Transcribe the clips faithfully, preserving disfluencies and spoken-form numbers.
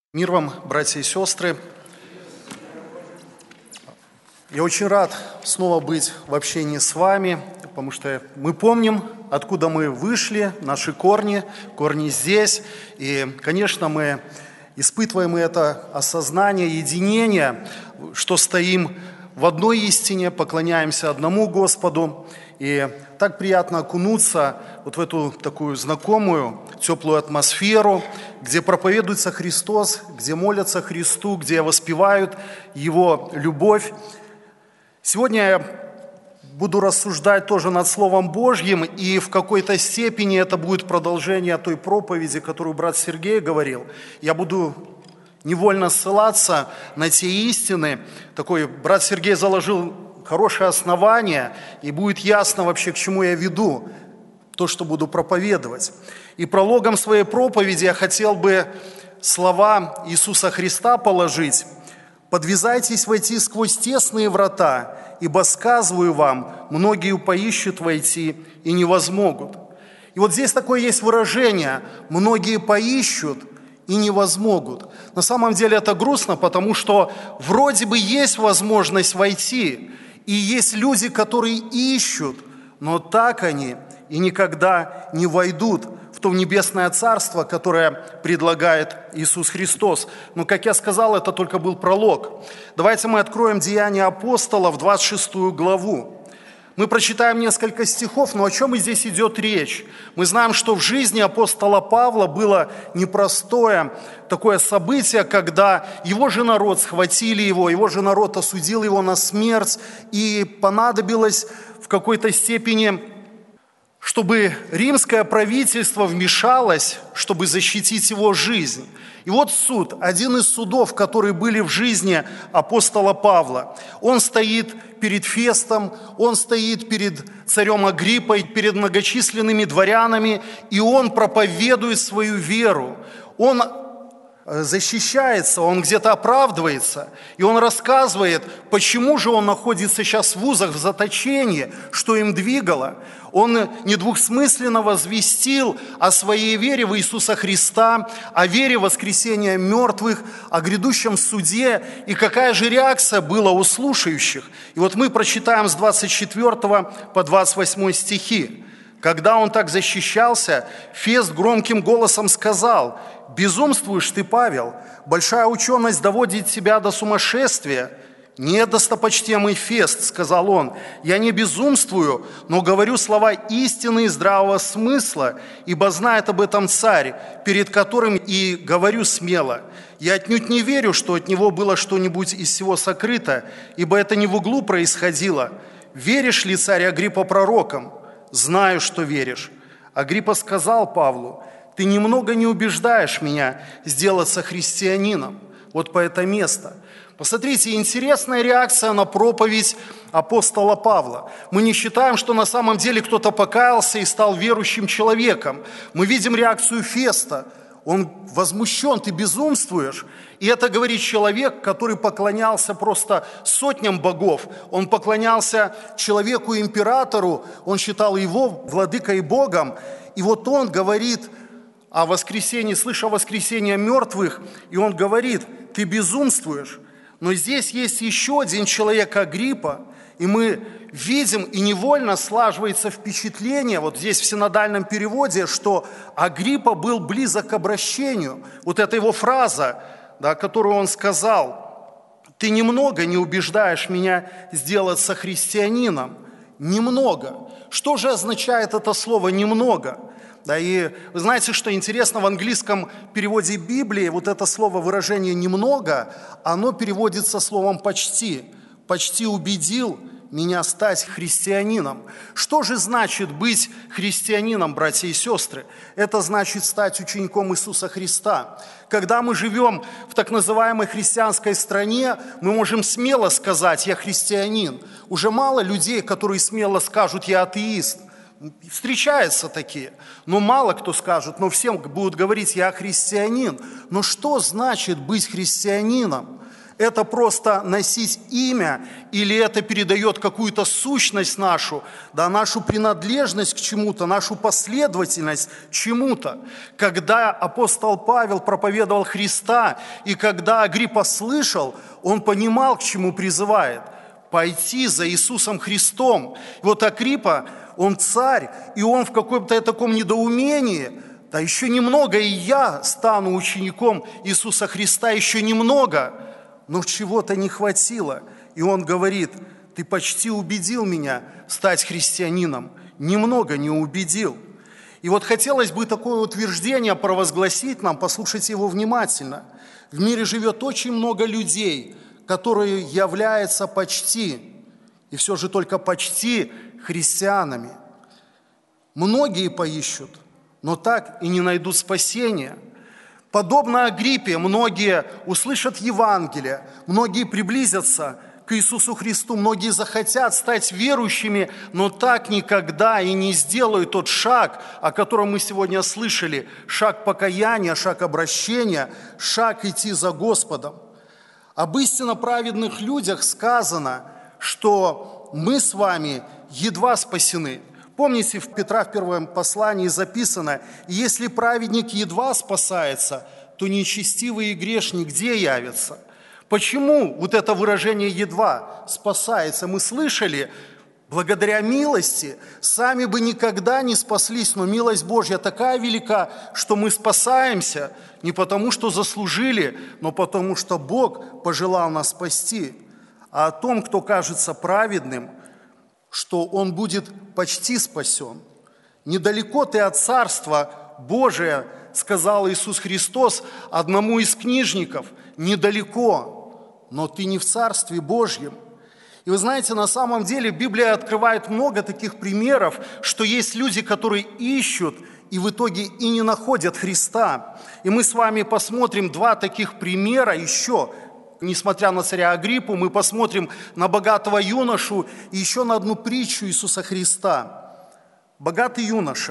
Мир вам, братья и сестры. Я очень рад снова быть в общении с вами, потому что мы помним, откуда мы вышли, наши корни, корни здесь. И, конечно, мы испытываем это осознание, единение, что стоим в одной истине, поклоняемся одному Господу. И так приятно окунуться вот в эту такую знакомую, теплую атмосферу, где проповедуется Христос, где молятся Христу, где воспевают Его любовь. Сегодня я буду рассуждать тоже над Словом Божьим, и в какой-то степени это будет продолжение той проповеди, которую брат Сергей говорил. Я буду невольно ссылаться на те истины. Такой брат Сергей заложил хорошее основание, и будет ясно вообще, к чему я веду, то, что буду проповедовать. И прологом своей проповеди я хотел бы слова Иисуса Христа положить. «Подвязайтесь войти сквозь тесные врата, ибо, сказываю вам, многие поищут войти и не возмогут». И вот здесь такое есть выражение «многие поищут и не возмогут». На самом деле это грустно, потому что вроде бы есть возможность войти, и есть люди, которые ищут, но так они и никогда не войдут в то небесное царство, которое предлагает Иисус Христос. Но, как я сказал, это только был пролог. Давайте мы откроем Деяния апостолов, двадцать шестую главу. Мы прочитаем несколько стихов, но о чем и здесь идет речь? Мы знаем, что в жизни апостола Павла было непростое такое событие, когда его же народ схватили его, его же народ осудил его на смерть, и понадобилось в какой-то степени, чтобы римское правительство вмешалось, чтобы защитить его жизнь. И вот суд, один из судов, которые были в жизни апостола Павла, он стоит перед Фестом, он стоит перед царем Агриппой, перед многочисленными дворянами, и он проповедует свою веру. Он защищается, он где-то оправдывается, и он рассказывает, почему же он находится сейчас в вузах, в заточении, что им двигало. Он недвусмысленно возвестил о своей вере в Иисуса Христа, о вере в воскресения мертвых, о грядущем суде, и какая же реакция была у слушающих. И вот мы прочитаем с двадцать четвёртого по двадцать восьмой стихи. Когда он так защищался, Фест громким голосом сказал: «Безумствуешь ты, Павел, большая ученость доводит тебя до сумасшествия». «Нет, достопочтимый Фест, — сказал он, — я не безумствую, но говорю слова истины и здравого смысла, ибо знает об этом царь, перед которым и говорю смело. Я отнюдь не верю, что от него было что-нибудь из всего сокрыто, ибо это не в углу происходило. Веришь ли, царь Агриппа, пророкам? Знаю, что веришь». Агриппа сказал Павлу: «Ты немного не убеждаешь меня сделаться христианином». Вот по это место. Посмотрите, интересная реакция на проповедь апостола Павла. Мы не считаем, что на самом деле кто-то покаялся и стал верующим человеком. Мы видим реакцию Феста. Он возмущен: «Ты безумствуешь». И это говорит человек, который поклонялся просто сотням богов. Он поклонялся человеку-императору, он считал его владыкой Богом. И вот он говорит о воскресении, слыша воскресение мертвых, и он говорит: «Ты безумствуешь». Но здесь есть еще один человек, Агриппа, и мы видим, и невольно слаживается впечатление, вот здесь в синодальном переводе, что Агриппа был близок к обращению. Вот это его фраза, да, которую он сказал: «Ты немного не убеждаешь меня сделаться христианином». Немного. Что же означает это слово «немного»? Да, и вы знаете, что интересно, в английском переводе Библии вот это слово, выражение «немного», оно переводится словом «почти». «Почти убедил меня стать христианином». Что же значит быть христианином, братья и сестры? Это значит стать учеником Иисуса Христа. Когда мы живем в так называемой христианской стране, мы можем смело сказать: «Я христианин». Уже мало людей, которые смело скажут: «Я атеист». Встречаются такие, но мало кто скажет, но всем будут говорить: «Я христианин». Но что значит быть христианином? Это просто носить имя, или это передает какую-то сущность нашу, да, нашу принадлежность к чему-то, нашу последовательность чему-то. Когда апостол Павел проповедовал Христа, и когда Агриппа слышал, он понимал, к чему призывает – пойти за Иисусом Христом. И вот Агриппа, он царь, и он в каком-то таком недоумении, да еще немного, и я стану учеником Иисуса Христа, еще немного, но чего-то не хватило. И он говорит: ты почти убедил меня стать христианином, немного не убедил. И вот хотелось бы такое утверждение провозгласить нам, послушайте его внимательно. В мире живет очень много людей, которые являются почти, и все же только почти христианами. Многие поищут, но так и не найдут спасения. Подобно Агриппе, многие услышат Евангелие, многие приблизятся к Иисусу Христу, многие захотят стать верующими, но так никогда и не сделают тот шаг, о котором мы сегодня слышали, шаг покаяния, шаг обращения, шаг идти за Господом. Об истинно праведных людях сказано, что мы с вами едва спасены. Помните, в Петра в первом послании записано: «Если праведник едва спасается, то нечестивый и грешник где явится?» Почему вот это выражение «едва спасается»? Мы слышали, благодаря милости, сами бы никогда не спаслись, но милость Божья такая велика, что мы спасаемся не потому, что заслужили, но потому, что Бог пожелал нас спасти. А о том, кто кажется праведным, что он будет почти спасен. «Недалеко ты от Царства Божия», сказал Иисус Христос одному из книжников, «недалеко, но ты не в Царстве Божьем». И вы знаете, на самом деле Библия открывает много таких примеров, что есть люди, которые ищут и в итоге и не находят Христа. И мы с вами посмотрим два таких примера еще. Несмотря на царя Агриппу, мы посмотрим на богатого юношу и еще на одну притчу Иисуса Христа. Богатый юноша.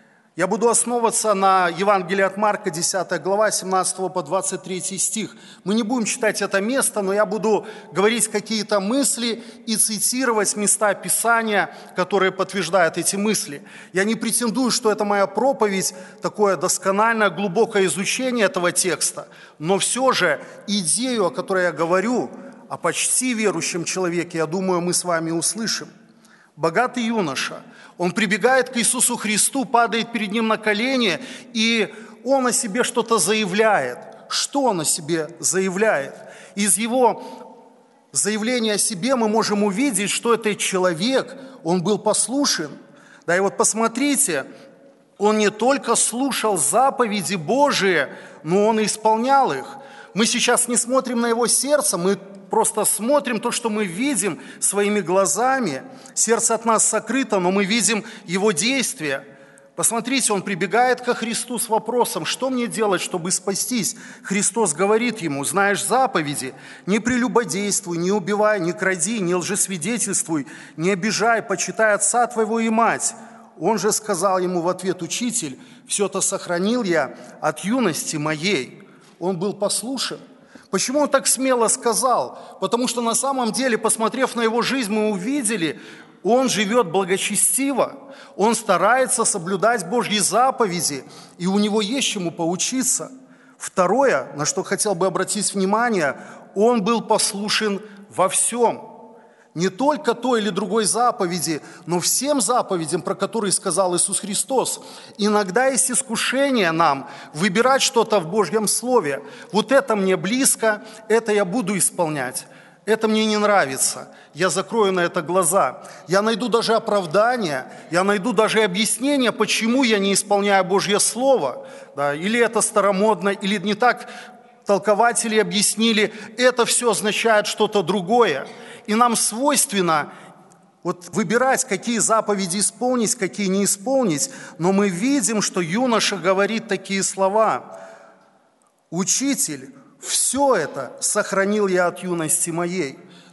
Я буду основываться на Евангелии от Марка, десятая глава, семнадцатого по двадцать третий стих. Мы не будем читать это место, но я буду говорить какие-то мысли и цитировать места Писания, которые подтверждают эти мысли. Я не претендую, что это моя проповедь, такое доскональное, глубокое изучение этого текста, но все же идею, о которой я говорю, о почти верующем человеке, я думаю, мы с вами услышим. Богатый юноша, он прибегает к Иисусу Христу, падает перед Ним на колени, и он о себе что-то заявляет. Что он о себе заявляет? Из его заявления о себе мы можем увидеть, что этот человек, он был послушен. Да, и вот посмотрите, он не только слушал заповеди Божии, но он и исполнял их. Мы сейчас не смотрим на его сердце, мы просто смотрим то, что мы видим своими глазами. Сердце от нас сокрыто, но мы видим его действия. Посмотрите, он прибегает ко Христу с вопросом: что мне делать, чтобы спастись? Христос говорит ему: знаешь заповеди, не прелюбодействуй, не убивай, не кради, не лжесвидетельствуй, не обижай, почитай отца твоего и мать. Он же сказал ему в ответ: учитель, все это сохранил я от юности моей. Он был послушен. Почему он так смело сказал? Потому что на самом деле, посмотрев на его жизнь, мы увидели, он живет благочестиво, он старается соблюдать Божьи заповеди, и у него есть чему поучиться. Второе, на что хотел бы обратить внимание, он был послушен во всем. Не только той или другой заповеди, но всем заповедям, про которые сказал Иисус Христос. Иногда есть искушение нам выбирать что-то в Божьем Слове. Вот это мне близко, это я буду исполнять. Это мне не нравится. Я закрою на это глаза. Я найду даже оправдание, я найду даже объяснение, почему я не исполняю Божье Слово. Да, или это старомодно, или не так толкователи объяснили, это все означает что-то другое. И нам свойственно вот выбирать, какие заповеди исполнить, какие не исполнить. Но мы видим, что юноша говорит такие слова: «Учитель, все это сохранил я от юности моей».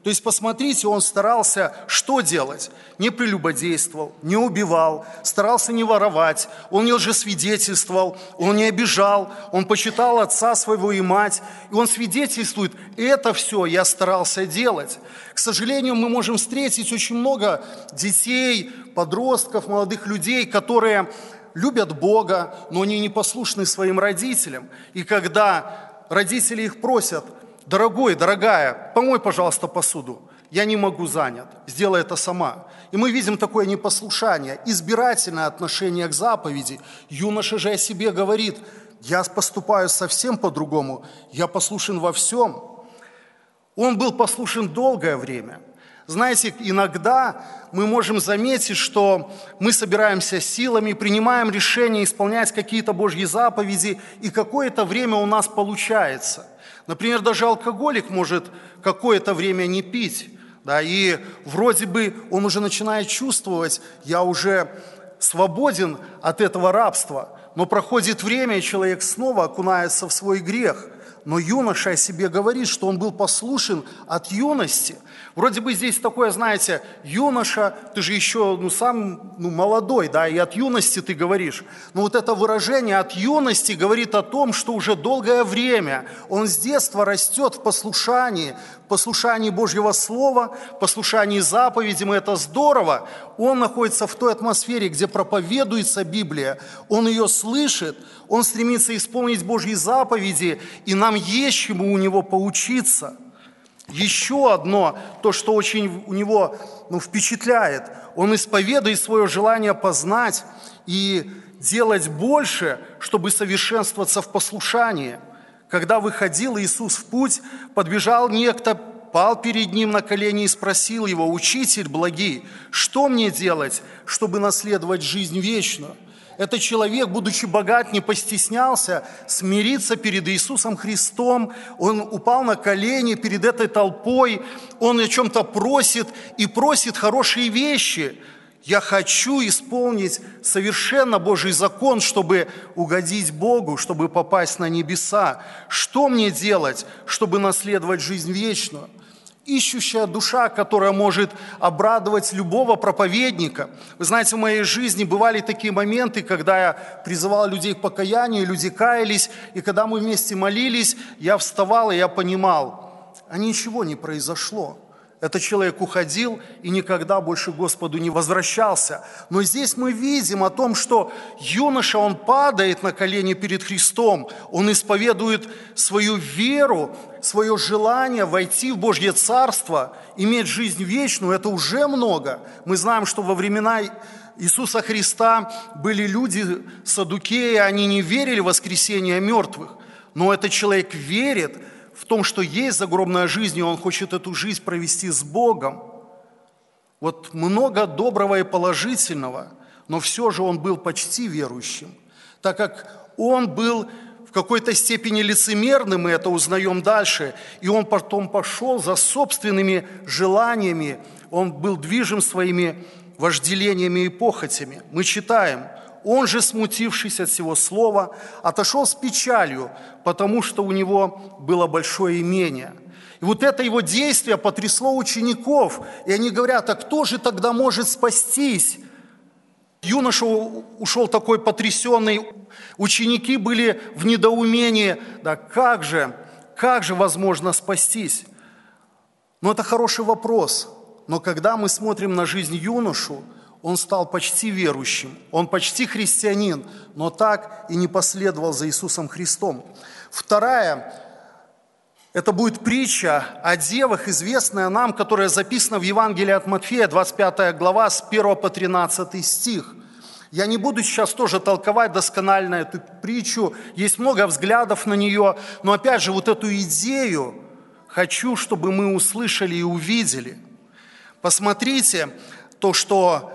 То есть, посмотрите, он старался что делать? Не прелюбодействовал, не убивал, старался не воровать, он не лжесвидетельствовал, он не обижал, он почитал отца своего и мать, и он свидетельствует, это все я старался делать. К сожалению, мы можем встретить очень много детей, подростков, молодых людей, которые любят Бога, но они непослушны своим родителям. И когда родители их просят: «Дорогой, дорогая, помой, пожалуйста, посуду», «Я не могу, занят, сделай это сама». И мы видим такое непослушание, избирательное отношение к заповеди. Юноша же о себе говорит: «Я поступаю совсем по-другому, я послушен во всем». Он был послушен долгое время. Знаете, иногда мы можем заметить, что мы собираемся силами, принимаем решение исполнять какие-то Божьи заповеди, и какое-то время у нас получается. Например, даже алкоголик может какое-то время не пить, да, и вроде бы он уже начинает чувствовать: я уже свободен от этого рабства, но проходит время, и человек снова окунается в свой грех. Но юноша о себе говорит, что он был послушен от юности. Вроде бы здесь такое, знаете, юноша, ты же еще ну, сам ну, молодой, да, и от юности ты говоришь. Но вот это выражение «от юности» говорит о том, что уже долгое время он с детства растет в послушании, в послушании Божьего Слова, в послушании заповедям, и это здорово. Он находится в той атмосфере, где проповедуется Библия, он ее слышит, он стремится исполнить Божьи заповеди, и нам есть чему у него поучиться. Еще одно, то, что очень у него ну, впечатляет, он исповедует свое желание познать и делать больше, чтобы совершенствоваться в послушании. Когда выходил Иисус в путь, подбежал некто, пал перед ним на колени и спросил его: «Учитель благий, что мне делать, чтобы наследовать жизнь вечную?» Этот человек, будучи богат, не постеснялся смириться перед Иисусом Христом. Он упал на колени перед этой толпой, он о чем-то просит и просит хорошие вещи. Я хочу исполнить совершенно Божий закон, чтобы угодить Богу, чтобы попасть на небеса. Что мне делать, чтобы наследовать жизнь вечную? Ищущая душа, которая может обрадовать любого проповедника. Вы знаете, в моей жизни бывали такие моменты, когда я призывал людей к покаянию, люди каялись, и когда мы вместе молились, я вставал, и я понимал, а ничего не произошло. Этот человек уходил и никогда больше к Господу не возвращался. Но здесь мы видим о том, что юноша, он падает на колени перед Христом, он исповедует свою веру, свое желание войти в Божье Царство, иметь жизнь вечную. Это уже много. Мы знаем, что во времена Иисуса Христа были люди, саддукеи, они не верили в воскресение мертвых. Но этот человек верит в том, что есть загробная жизнь, и он хочет эту жизнь провести с Богом. Вот много доброго и положительного, но все же он был почти верующим, так как он был в какой-то степени лицемерным, мы это узнаем дальше, и он потом пошел за собственными желаниями, он был движим своими вожделениями и похотями. Мы читаем: «Он же, смутившись от всего слова, отошел с печалью, потому что у него было большое имение». И вот это его действие потрясло учеников, и они говорят: а кто же тогда может спастись? Юноша ушел такой потрясенный, ученики были в недоумении: да как же, как же возможно спастись? Но это хороший вопрос, но когда мы смотрим на жизнь юношу, он стал почти верующим, он почти христианин, но так и не последовал за Иисусом Христом. Вторая, это будет притча о девах, известная нам, которая записана в Евангелии от Матфея, двадцать пятая глава, с первого по тринадцатый стих. Я не буду сейчас тоже толковать досконально эту притчу, есть много взглядов на нее, но опять же вот эту идею хочу, чтобы мы услышали и увидели. Посмотрите, то, что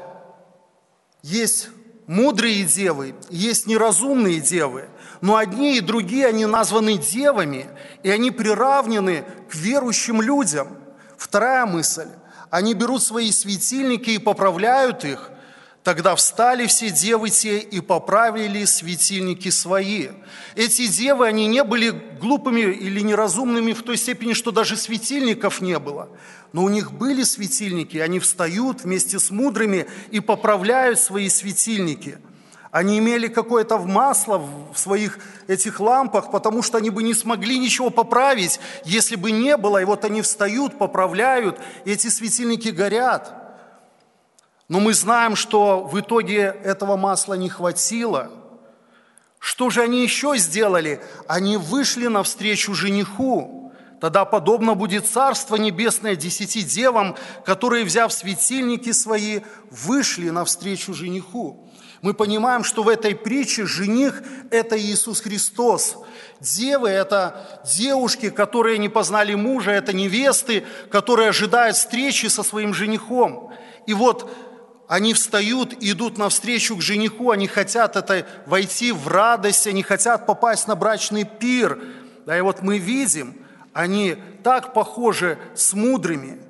есть мудрые девы, есть неразумные девы, но одни и другие, они названы девами, и они приравнены к верующим людям. Вторая мысль. Они берут свои светильники и поправляют их, Тогда встали все девы те и поправили светильники свои. Эти девы, они не были глупыми или неразумными в той степени, что даже светильников не было. Но у них были светильники, они встают вместе с мудрыми и поправляют свои светильники. Они имели какое-то масло в своих этих лампах, потому что они бы не смогли ничего поправить, если бы не было. И вот они встают, поправляют, и эти светильники горят. Но мы знаем, что в итоге этого масла не хватило. Что же они еще сделали? Они вышли навстречу жениху. Тогда подобно будет Царство Небесное десяти девам, которые, взяв светильники свои, вышли навстречу жениху. Мы понимаем, что в этой притче жених – это Иисус Христос. Девы – это девушки, которые не познали мужа, это невесты, которые ожидают встречи со своим женихом. И вот они встают и идут навстречу к жениху, они хотят это, войти в радость, они хотят попасть на брачный пир. Да, и вот мы видим, они так похожи с мудрыми.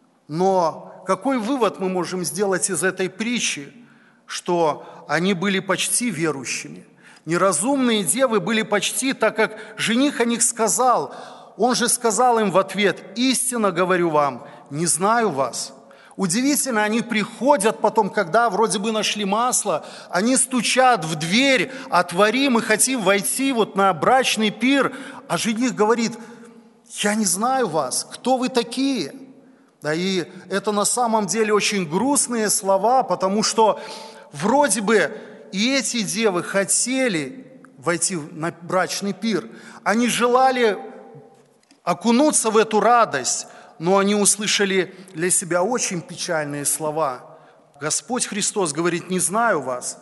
Но какой вывод мы можем сделать из этой притчи? Что они были почти верующими. Неразумные девы были почти, так как жених о них сказал. Он же сказал им в ответ: «Истинно говорю вам, не знаю вас». Удивительно, они приходят потом, когда вроде бы нашли масло, они стучат в дверь: «Отвори, мы хотим войти вот на брачный пир». А жених говорит: «Я не знаю вас, кто вы такие?» Да, и это на самом деле очень грустные слова, потому что вроде бы и эти девы хотели войти на брачный пир. Они желали окунуться в эту радость, но они услышали для себя очень печальные слова. Господь Христос говорит: «Не знаю вас».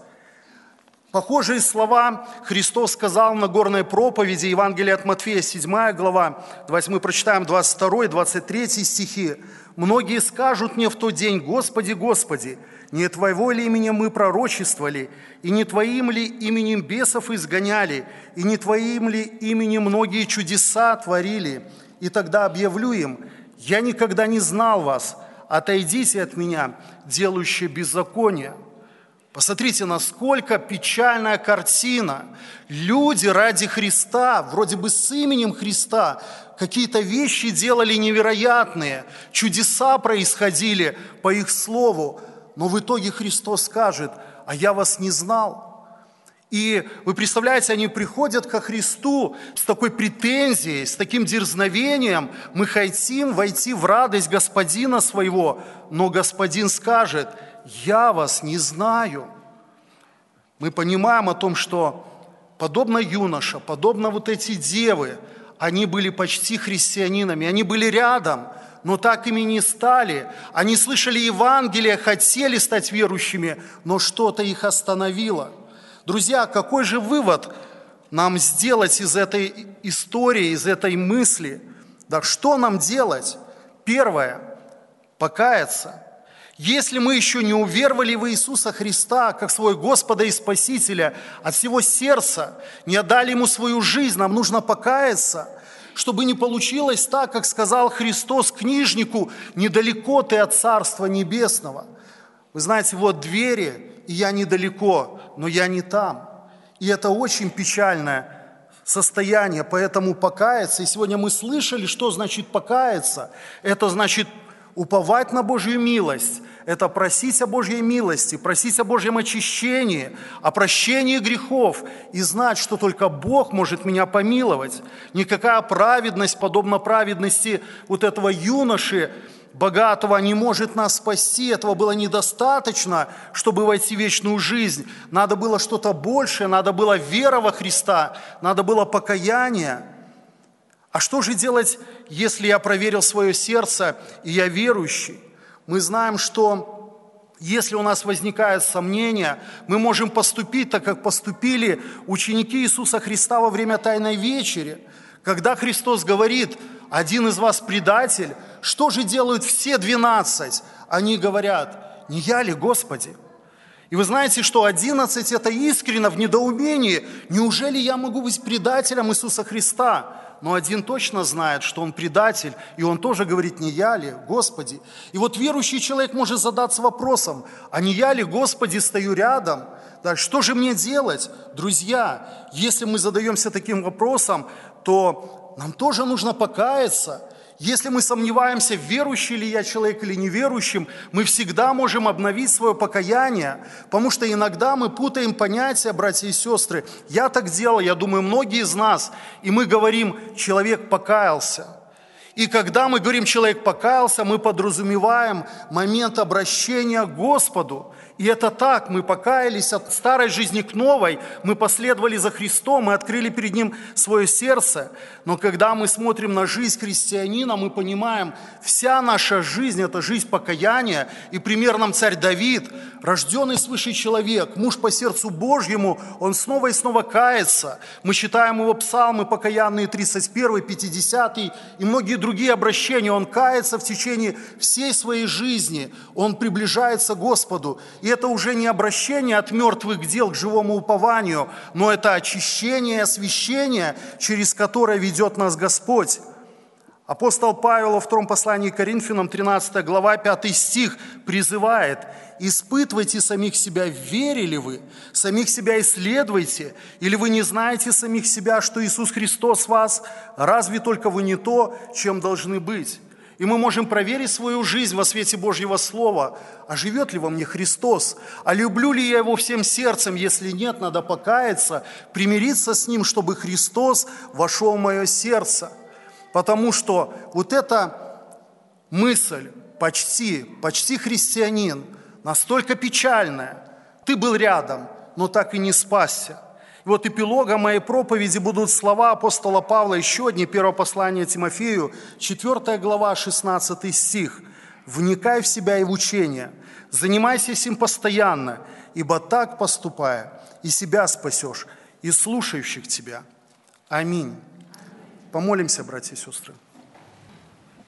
Похожие слова Христос сказал на Нагорной проповеди, Евангелие от Матфея, седьмая глава. Давайте мы прочитаем двадцать второй, двадцать третий стихи. «Многие скажут мне в тот день: Господи, Господи, не Твоего ли именем мы пророчествовали, и не Твоим ли именем бесов изгоняли, и не Твоим ли именем многие чудеса творили? И тогда объявлю им: я никогда не знал вас, отойдите от меня, делающие беззаконие». Посмотрите, насколько печальная картина. Люди ради Христа, вроде бы с именем Христа, какие-то вещи делали невероятные, чудеса происходили по их слову, но в итоге Христос скажет: «А я вас не знал». И вы представляете, они приходят ко Христу с такой претензией, с таким дерзновением: мы хотим войти в радость Господина своего, но Господин скажет: «Я вас не знаю». Мы понимаем о том, что подобно юноша, подобно вот эти девы, они были почти христианинами, они были рядом, но так ими не стали. Они слышали Евангелие, хотели стать верующими, но что-то их остановило. Друзья, какой же вывод нам сделать из этой истории, из этой мысли? Да что нам делать? Первое – покаяться. Если мы еще не уверовали в Иисуса Христа как своего Господа и Спасителя от всего сердца, не отдали Ему свою жизнь, нам нужно покаяться, чтобы не получилось так, как сказал Христос книжнику: «Недалеко ты от Царства Небесного». Вы знаете, вот двери, и я недалеко, но я не там. И это очень печальное состояние, поэтому покаяться. И сегодня мы слышали, что значит покаяться. Это значит уповать на Божью милость, это просить о Божьей милости, просить о Божьем очищении, о прощении грехов и знать, что только Бог может меня помиловать. Никакая праведность, подобно праведности вот этого юноши богатого, не может нас спасти. Этого было недостаточно, чтобы войти в вечную жизнь. Надо было что-то большее, надо было вера во Христа, надо было покаяние. А что же делать, если я проверил свое сердце и я верующий? Мы знаем, что если у нас возникают сомнения, мы можем поступить так, как поступили ученики Иисуса Христа во время Тайной вечери. Когда Христос говорит: «Один из вас предатель», что же делают все двенадцать? Они говорят: «Не я ли, Господи?» И вы знаете, что одиннадцать – это искренно в недоумении. Неужели я могу быть предателем Иисуса Христа? но один точно знает, что он предатель, и он тоже говорит: не я ли, Господи? И вот верующий человек может задаться вопросом: а не я ли, Господи, стою рядом? Да, что же мне делать? Друзья, если мы задаемся таким вопросом, то нам тоже нужно покаяться. Если мы сомневаемся, верующий ли я человек или неверующим, мы всегда можем обновить свое покаяние, потому что иногда мы путаем понятия, братья и сестры. Я так делал, я думаю, многие из нас, и мы говорим: человек покаялся. И когда мы говорим «человек покаялся», мы подразумеваем момент обращения к Господу. И это так, мы покаялись от старой жизни к новой, мы последовали за Христом, мы открыли перед Ним свое сердце. Но когда мы смотрим на жизнь христианина, мы понимаем, вся наша жизнь – это жизнь покаяния. И пример нам царь Давид, рожденный свыше человек, муж по сердцу Божьему, он снова и снова кается. Мы читаем его псалмы покаянные тридцать первый, пятидесятый и многие другие обращения. Он кается в течение всей своей жизни, он приближается к Господу. И это уже не обращение от мертвых дел к живому упованию, но это очищение и освящение, через которое ведет нас Господь. Апостол Павел во втором послании к Коринфянам, тринадцатая глава, пятый стих, призывает: «Испытывайте самих себя, верили вы, самих себя исследуйте, или вы не знаете самих себя, что Иисус Христос в вас, разве только вы не то, чем должны быть». И мы можем проверить свою жизнь во свете Божьего Слова. А живет ли во мне Христос? А люблю ли я Его всем сердцем? Если нет, надо покаяться, примириться с Ним, чтобы Христос вошел в мое сердце. Потому что вот эта мысль, почти, почти христианин, настолько печальная. Ты был рядом, но так и не спасся. И вот эпилогом моей проповеди будут слова апостола Павла, еще одни, первое послание Тимофею, четвёртая глава, шестнадцатый стих. «Вникай в себя и в учение, занимайся им постоянно, ибо так поступая, и себя спасешь, и слушающих тебя». Аминь. Помолимся, братья и сестры.